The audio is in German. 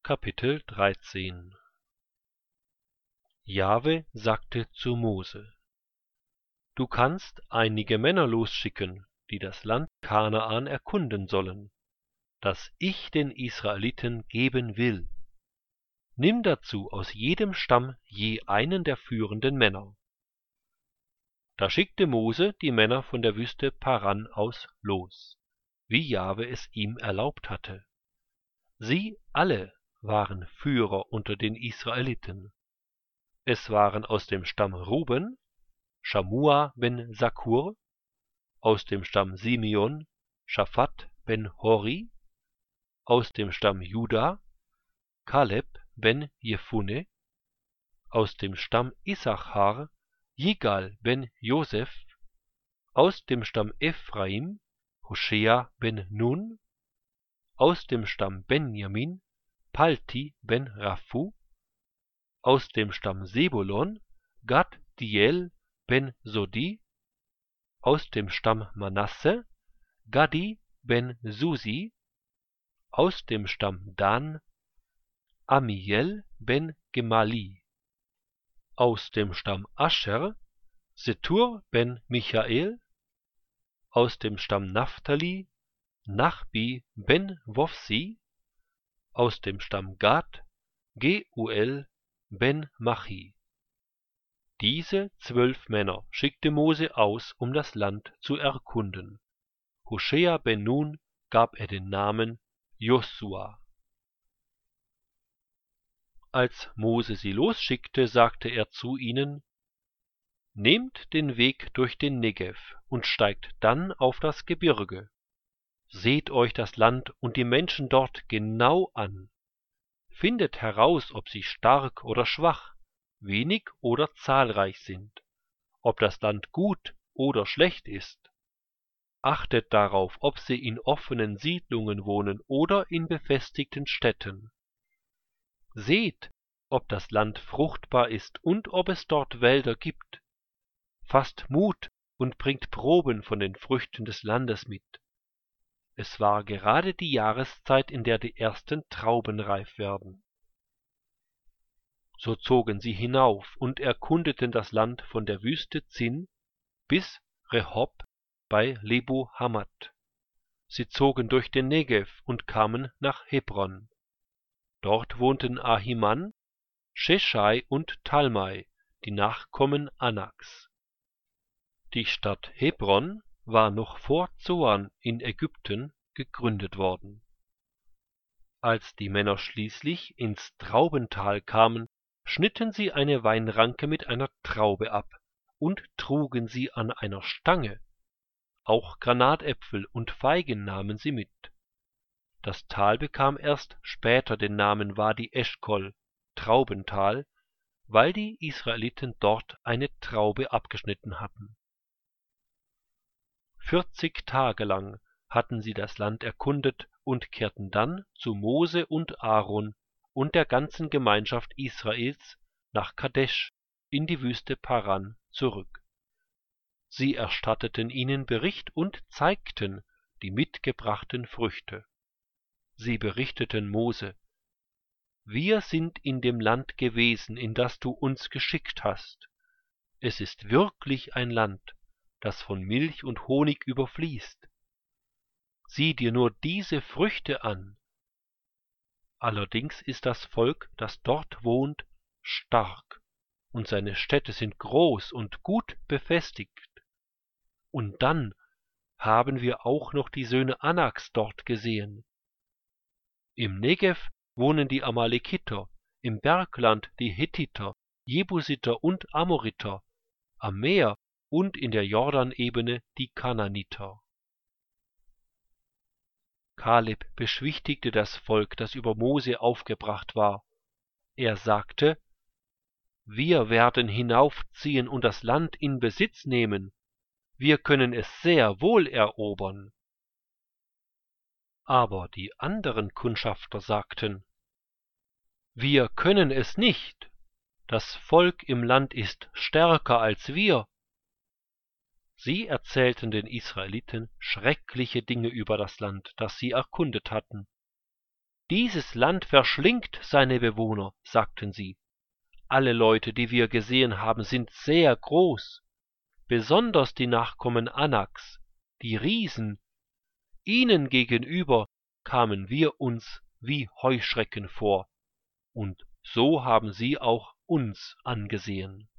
Kapitel 13 Jahwe sagte zu Mose: Du kannst einige Männer losschicken, die das Land Kanaan erkunden sollen, das ich den Israeliten geben will. Nimm dazu aus jedem Stamm je einen der führenden Männer. Da schickte Mose die Männer von der Wüste Paran aus los, wie Jahwe es ihm erlaubt hatte. Sie alle waren Führer unter den Israeliten. Es waren aus dem Stamm Ruben Schamua ben Sakur, aus dem Stamm Simeon Schaphat ben Hori, aus dem Stamm Juda Kaleb ben Jefune, aus dem Stamm Issachar Jigal ben Joseph, aus dem Stamm Ephraim Hoshea ben Nun, aus dem Stamm Benjamin Palti ben Raphu, aus dem Stamm Sebulon Gaddiel ben Sodi, aus dem Stamm Manasse Gadi ben Susi, aus dem Stamm Dan Amiel ben Gemali, aus dem Stamm Ascher Setur ben Michael, aus dem Stamm Naphtali Nachbi ben Wofsi, aus dem Stamm Gad Geuel ben Machi. Diese 12 Männer schickte Mose aus, um das Land zu erkunden. Hoshea ben Nun gab er den Namen Josua. Als Mose sie losschickte, sagte er zu ihnen: Nehmt den Weg durch den Negev und steigt dann auf das Gebirge. Seht euch das Land und die Menschen dort genau an. Findet heraus, ob sie stark oder schwach, wenig oder zahlreich sind, ob das Land gut oder schlecht ist. Achtet darauf, ob sie in offenen Siedlungen wohnen oder in befestigten Städten. Seht, ob das Land fruchtbar ist und ob es dort Wälder gibt. Fasst Mut und bringt Proben von den Früchten des Landes mit. Es war gerade die Jahreszeit, in der die ersten Trauben reif werden. So zogen sie hinauf und erkundeten das Land von der Wüste Zin bis Rehob bei Lebo Hamat. Sie zogen durch den Negev und kamen nach Hebron. Dort wohnten Ahiman, Sheshai und Talmai, die Nachkommen Anaks. Die Stadt Hebron war noch vor Zoan in Ägypten gegründet worden. Als die Männer schließlich ins Traubental kamen, schnitten sie eine Weinranke mit einer Traube ab und trugen sie an einer Stange. Auch Granatäpfel und Feigen nahmen sie mit. Das Tal bekam erst später den Namen Wadi Eschkol, Traubental, weil die Israeliten dort eine Traube abgeschnitten hatten. 40 Tage lang hatten sie das Land erkundet und kehrten dann zu Mose und Aaron und der ganzen Gemeinschaft Israels nach Kadesh in die Wüste Paran zurück. Sie erstatteten ihnen Bericht und zeigten die mitgebrachten Früchte. Sie berichteten Mose: Wir sind in dem Land gewesen, in das du uns geschickt hast. Es ist wirklich ein Land, das von Milch und Honig überfließt. Sieh dir nur diese Früchte an. Allerdings ist das Volk, das dort wohnt, stark, und seine Städte sind groß und gut befestigt. Und dann haben wir auch noch die Söhne Anaks dort gesehen. Im Negev wohnen die Amalekiter, im Bergland die Hethiter, Jebusiter und Amoriter, am Meer und in der Jordanebene die Kanaaniter. Kaleb beschwichtigte das Volk, das über Mose aufgebracht war. Er sagte: Wir werden hinaufziehen und das Land in Besitz nehmen. Wir können es sehr wohl erobern. Aber die anderen Kundschafter sagten: Wir können es nicht. Das Volk im Land ist stärker als wir. Sie erzählten den Israeliten schreckliche Dinge über das Land, das sie erkundet hatten. Dieses Land verschlingt seine Bewohner, sagten sie. Alle Leute, die wir gesehen haben, sind sehr groß, besonders die Nachkommen Anaks, die Riesen. Ihnen gegenüber kamen wir uns wie Heuschrecken vor, und so haben sie auch uns angesehen.